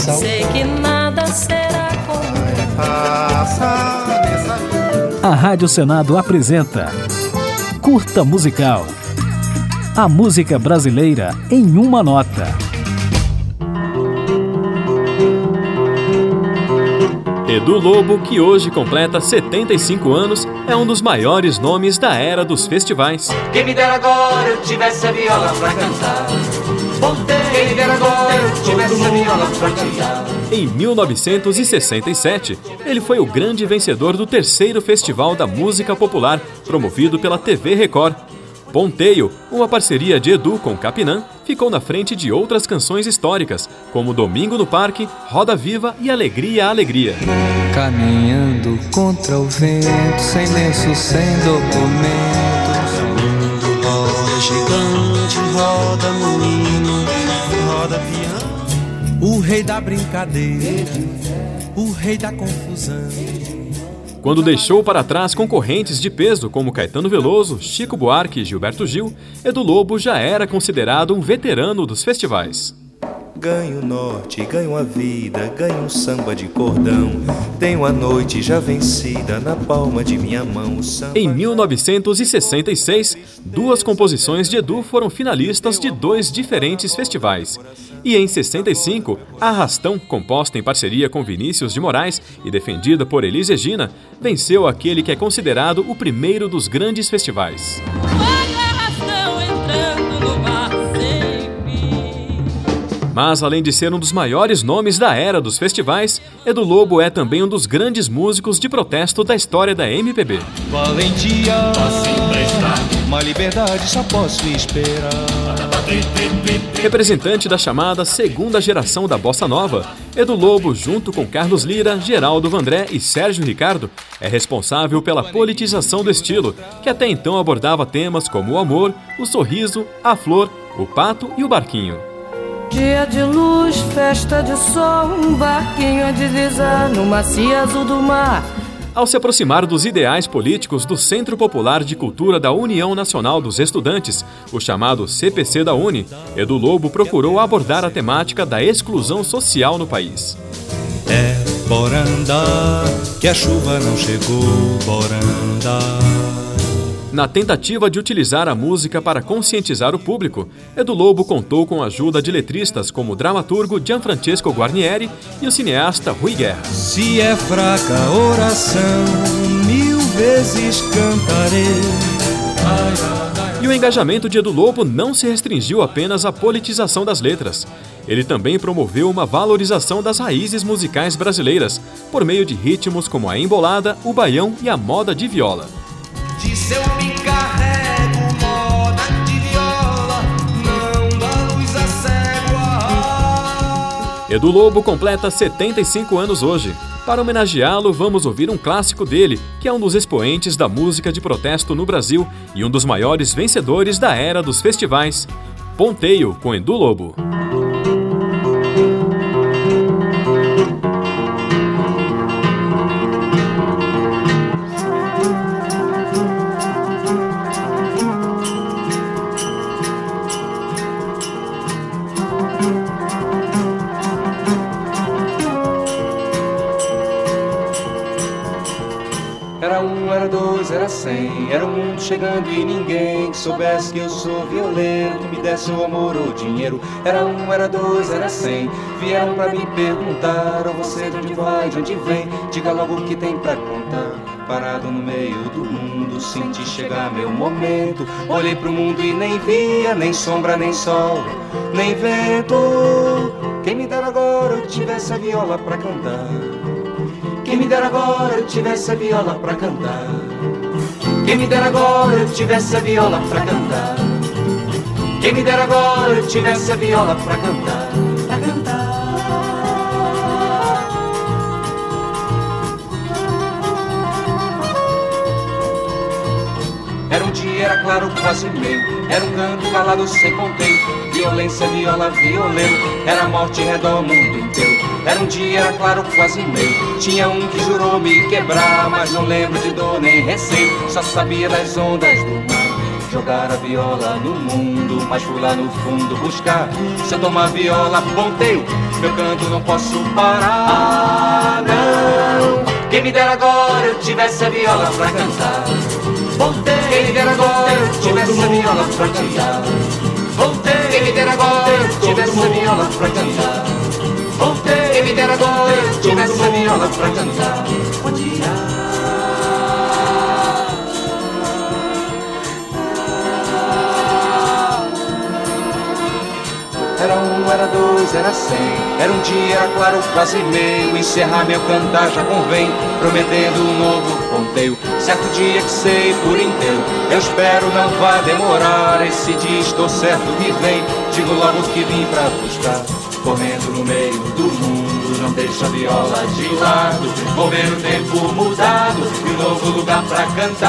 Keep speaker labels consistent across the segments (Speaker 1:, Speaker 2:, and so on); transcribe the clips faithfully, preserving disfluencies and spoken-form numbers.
Speaker 1: sal.
Speaker 2: Sei que nada será como
Speaker 3: A Rádio Senado apresenta Curta Musical. A música brasileira em uma nota.
Speaker 4: Edu Lobo, que hoje completa setenta e cinco anos, é um dos maiores nomes da era dos festivais.
Speaker 5: Quem me dera agora eu tivesse a viola pra cantar. Quem me dera agora eu tivesse a viola pra cantar.
Speaker 4: Em mil novecentos e sessenta e sete, ele foi o grande vencedor do terceiro Festival da Música Popular, promovido pela T V Record. Ponteio, uma parceria de Edu com Capinã, ficou na frente de outras canções históricas, como Domingo no Parque, Roda Viva e Alegria, Alegria.
Speaker 1: Caminhando contra o vento, sem lenço, sem documentos.
Speaker 6: Roda gigante, roda moinho, roda piano. O rei da brincadeira, o rei da confusão.
Speaker 4: Quando deixou para trás concorrentes de peso como Caetano Veloso, Chico Buarque e Gilberto Gil, Edu Lobo já era considerado um veterano dos festivais.
Speaker 6: Ganho o norte, ganho a vida, ganho um samba de cordão. Tenho a noite já vencida na palma de minha mão.
Speaker 4: Em mil novecentos e sessenta e seis, duas composições de Edu foram finalistas de dois diferentes festivais. E em sessenta e cinco, Arrastão, composta em parceria com Vinícius de Moraes e defendida por Elis Regina, venceu aquele que é considerado o primeiro dos grandes festivais. Mas, além de ser um dos maiores nomes da era dos festivais, Edu Lobo é também um dos grandes músicos de protesto da história da M P B.
Speaker 6: Valentia, uma liberdade só posso esperar.
Speaker 4: Representante da chamada segunda geração da Bossa Nova, Edu Lobo, junto com Carlos Lira, Geraldo Vandré e Sérgio Ricardo, é responsável pela politização do estilo, que até então abordava temas como o amor, o sorriso, a flor, o pato e o barquinho.
Speaker 2: dia de luz, festa de sol, um barquinho a deslizar no macio azul do mar.
Speaker 4: Ao se aproximar dos ideais políticos do Centro Popular de Cultura da União Nacional dos Estudantes, o chamado C P C da Uni, Edu Lobo procurou abordar a temática da exclusão social no país.
Speaker 6: É, bora andar, que a chuva não chegou, bora andar.
Speaker 4: Na tentativa de utilizar a música para conscientizar o público, Edu Lobo contou com a ajuda de letristas como o dramaturgo Gianfrancesco Guarnieri e o cineasta Rui Guerra.
Speaker 6: Se é fraca a oração, mil vezes cantarei.
Speaker 4: E o engajamento de Edu Lobo não se restringiu apenas à politização das letras. Ele também promoveu uma valorização das raízes musicais brasileiras, por meio de ritmos como a embolada, o baião e a moda de viola.
Speaker 5: Disso eu me carrego, moda de viola, não dá luz a cego.
Speaker 4: Edu Lobo completa setenta e cinco anos hoje. Para homenageá-lo, vamos ouvir um clássico dele, que é um dos expoentes da música de protesto no Brasil e um dos maiores vencedores da era dos festivais. Ponteio, com Edu Lobo.
Speaker 7: Era um, era dois, era cem, era o mundo chegando e ninguém que soubesse que eu sou violeiro, que me desse o amor ou dinheiro. Era um, era dois, era cem, vieram pra me perguntar, ou você de onde vai, de onde vem, diga logo o que tem pra contar. Parado no meio do mundo, senti chegar meu momento, olhei pro mundo e nem via, nem sombra, nem sol, nem vento. Quem me dera agora eu tivesse a viola pra cantar. Quem me dera agora eu tivesse a viola pra cantar. Quem me dera agora eu tivesse a viola pra cantar. Quem me dera agora eu tivesse a viola pra cantar. Pra cantar. Era um dia, era claro, quase meio. Era um canto calado sem ponteio. Violência, viola, violeiro. Era morte em redor o mundo inteiro. Era um dia, era claro, quase meio. Tinha um que jurou me quebrar, mas não lembro de dor nem receio. Só sabia das ondas do mar. jogar a viola no mundo, mas fui lá no fundo buscar. Se eu tomar viola, ponteio, meu canto não posso parar, não. Quem me dera agora eu tivesse a viola pra cantar. Ponteio, quem me dera agora eu tivesse a viola pra cantar. Ponteio, quem me dera agora eu tivesse a viola pra cantar. Ponteio, quem me dera agora eu tivesse a viola pra cantar. Era um, era dois, era cem. Era um dia, era claro, quase meio. Encerrar meu cantar já convém, prometendo um novo ponteio. Certo dia que sei por inteiro, eu espero não vai demorar. Esse dia estou certo que vem, digo logo que vim pra buscar. Correndo no meio do mundo, não deixa a viola de lado. Vou ver o tempo mudado e um novo lugar pra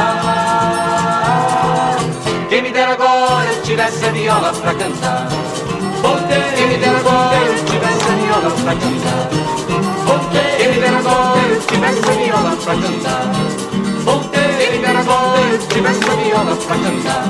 Speaker 7: cantar. Quem me dera agora eu tivesse a viola pra cantar. Quem me dera agora eu tivesse a viola pra cantar. Quem me dera agora eu tivesse a viola pra cantar. Quem me dera agora eu tivesse a viola pra cantar.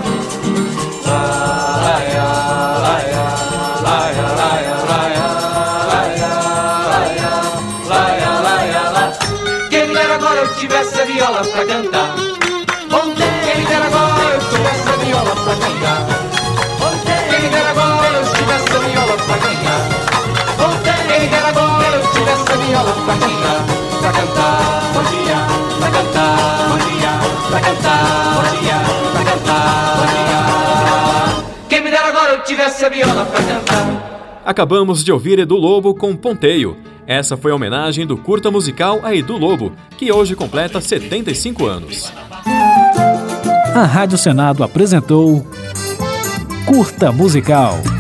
Speaker 7: Laia, laia, laia, laia, laia, laia, laia, laia, laia. Quem me dera agora eu tivesse a viola pra cantar. Quem me dera agora eu tivesse a viola pra cantar. Quem me dera agora eu tivesse a viola pra cantar. Quem me dera agora eu tivesse a viola pra cantar. Pra cantar, bom dia, pra cantar, bom dia, pra cantar, bom dia, pra cantar, bom dia. Quem me dera agora eu tivesse a viola pra cantar.
Speaker 4: Acabamos de ouvir Edu Lobo com Ponteio. Essa foi a homenagem do curta musical a Edu Lobo, que hoje completa setenta e cinco anos.
Speaker 3: A Rádio Senado apresentou Curta Musical.